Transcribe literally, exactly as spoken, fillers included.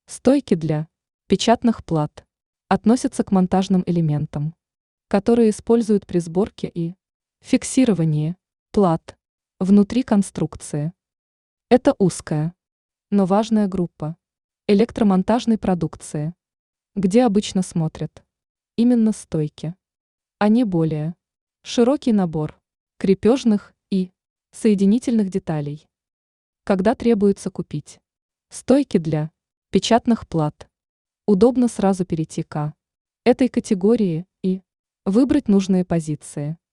Стойки для печатных плат относятся к монтажным элементам, которые используют при сборке и фиксировании плат внутри конструкции. Это узкая, но важная группа электромонтажной продукции, где обычно смотрят именно стойки, а не более широкий набор крепежных и соединительных деталей. Когда требуется купить стойки для печатных плат, удобно сразу перейти к этой категории и выбрать нужные позиции.